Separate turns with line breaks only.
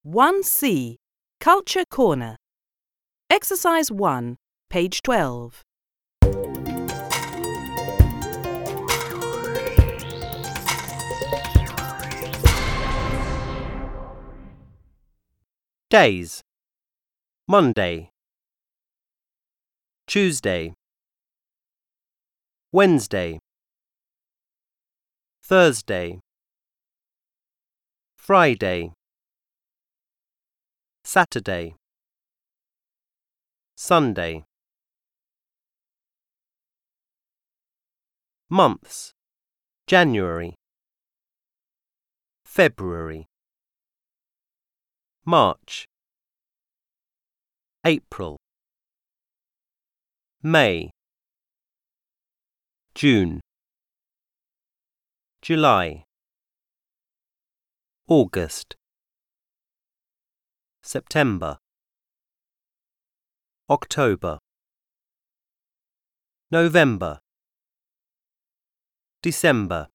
1C, Culture Corner. Exercise 1, page 12.
Days: Monday, Tuesday, Wednesday, Thursday, Friday, Saturday, Sunday. Months: January, February, March, April, May, June, July, August, September, October, November, December.